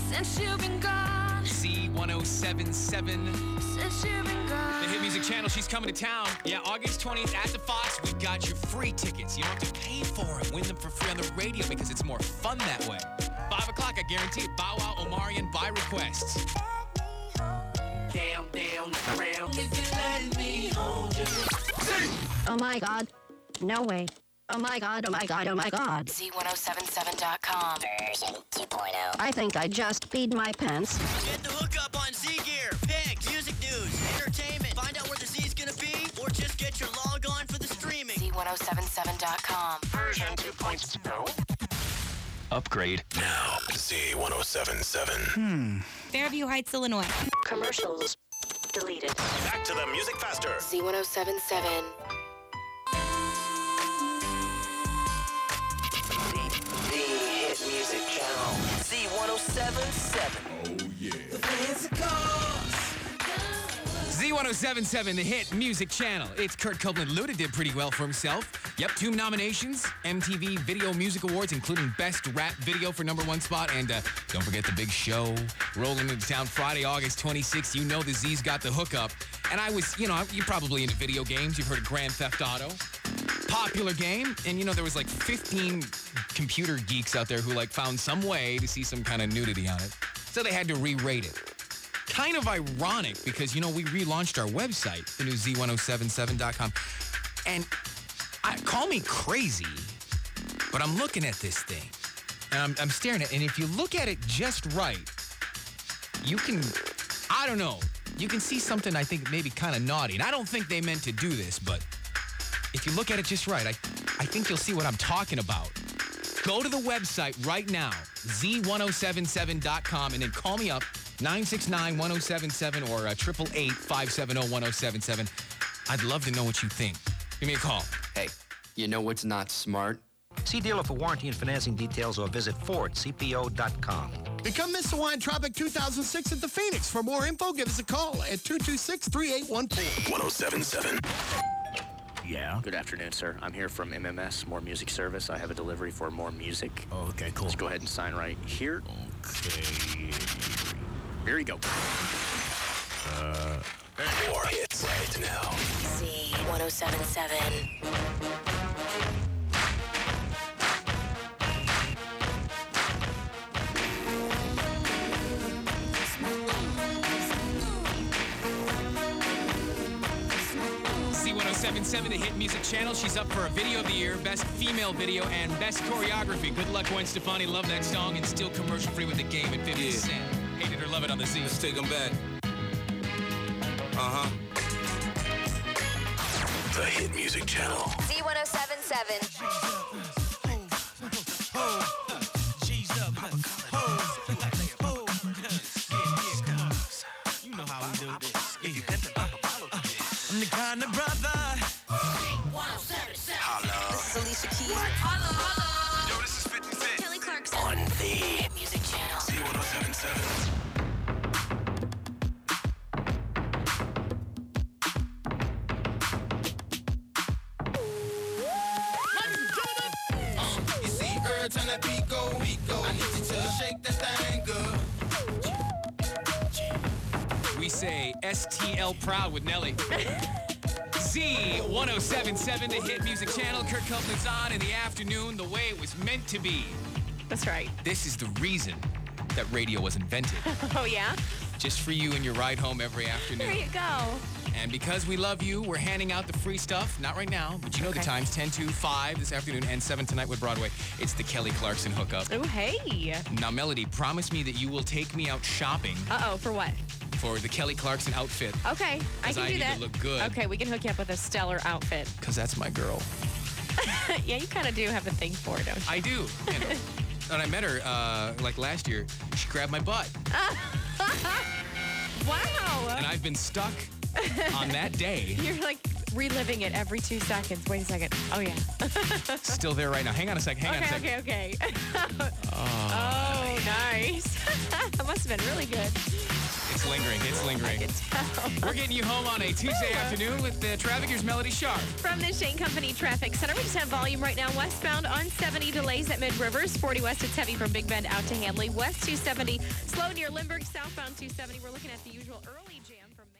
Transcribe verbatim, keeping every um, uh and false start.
since you've been gone. Z one oh seven point seven. Since you've been gone. The Hit Music Channel, she's coming to town. Yeah, August twentieth at the Fox. We've got your free tickets. You don't have to pay for them. Win them for free on the radio because it's more fun that way. Five o'clock, I guarantee it. Bow Wow, Omarion, by request. Down, down, around. If you let me hold you. Oh my God. No way. Oh my God, oh my God, oh my God. Z one oh seven seven dot com. Version two point oh. I think I just peed my pants. Get the hookup on Z Gear. Picks, music news, entertainment. Find out where the Z's gonna be, or just get your log on for the streaming. Z one oh seven seven dot com. Version two point oh. Upgrade now. Z one oh seven point seven. Hmm. Fairview Heights, Illinois. Commercials deleted. Back to the music faster. Z one oh seven point seven. The Hit Music Channel. Z one oh seven point seven. Oh, yeah. The fancy cars. Z one oh seven point seven, the Hit Music Channel. It's Kurt Copeland. Luda did pretty well for himself. Yep, two nominations. M T V Video Music Awards, including Best Rap Video for number one spot. And uh, don't forget the big show rolling into town Friday, August twenty-sixth. You know the Z's got the hookup. And I was, you know, you're probably into video games. You've heard of Grand Theft Auto. Popular game. And, you know, there was like fifteen computer geeks out there who, like, found some way to see some kind of nudity on it. So they had to re-rate it. Kind of ironic because, you know, we relaunched our website, the new Z one oh seven seven dot com. And I, call me crazy, but I'm looking at this thing. And I'm, I'm staring at it. And if you look at it just right, you can, I don't know, you can see something I think maybe kind of naughty. And I don't think they meant to do this, but if you look at it just right, I, I think you'll see what I'm talking about. Go to the website right now, Z one oh seven seven dot com, and then call me up, nine six nine, one oh seven seven or uh, eight eight eight, five seven zero, one oh seven seven. I'd love to know what you think. Give me a call. Hey, you know what's not smart? See dealer for warranty and financing details or visit Ford C P O dot com. Become Mister Wine Tropic two thousand six at the Phoenix. For more info, give us a call at two two six, three eight one four. one oh seven point seven. Yeah? Good afternoon, sir. I'm here from M M S, More Music Service. I have a delivery for More Music. Oh, okay, cool. Let's go ahead and sign right here. Okay. Here you go. Uh... More hits right now. Z one oh seven point seven. Z one oh seven point seven, the Hit Music Channel. She's up for a Video of the Year, Best Female Video, and Best Choreography. Good luck, Gwen Stefani. Love that song, and still commercial-free with the game at fifty cents. Hate it or love it on the Z. Let's take them back. Uh-huh. The Hit Music Channel. Z one oh seven point seven. You know how we do this. I'm the kind of brother. Holla. This is Alicia Keys. Holla, holla. Yo, this is fifty Cent. Kelly Clarkson. On the Hit Music Channel. Z one oh seven point seven. Turn that beat go, beat go. I need you to shake that thing good. We say S T L proud with Nelly. Z one oh seven point seven, the Hit Music Channel. Kurt Copeland's on in the afternoon the way it was meant to be. That's right. This is the reason that radio was invented. Oh, yeah? Just for you and your ride home every afternoon. There you go. And because we love you, we're handing out the free stuff. Not right now, but you know Okay. the times. ten to five this afternoon and seven tonight with Broadway. It's the Kelly Clarkson hookup. Oh, hey. Now, Melody, promise me that you will take me out shopping Uh-oh, for what? for the Kelly Clarkson outfit. Okay, I 'Cause can I do need to that. look good. Okay, we can hook you up with a stellar outfit. Because that's my girl. Yeah, you kind of do have a thing for it, don't you? I do. You know. When I met her, uh, like last year, she grabbed my butt. Wow. And I've been stuck on that day. You're like reliving it every two seconds. Wait a second. Oh, yeah. Still there right now. Hang on a second. Hang on a Okay, second. okay, okay. Oh, Oh, nice. That must have been really good. It's It's lingering. It's lingering. We're getting you home on a Tuesday afternoon with the traffic. Here's Melody Sharp. From the Shane Company Traffic Center, we just have volume right now. Westbound on seventy, delays at Mid Rivers. forty west, it's heavy from Big Bend out to Handley. West two seventy, slow near Lindbergh. Southbound two seventy, we're looking at the usual early jam from Maine.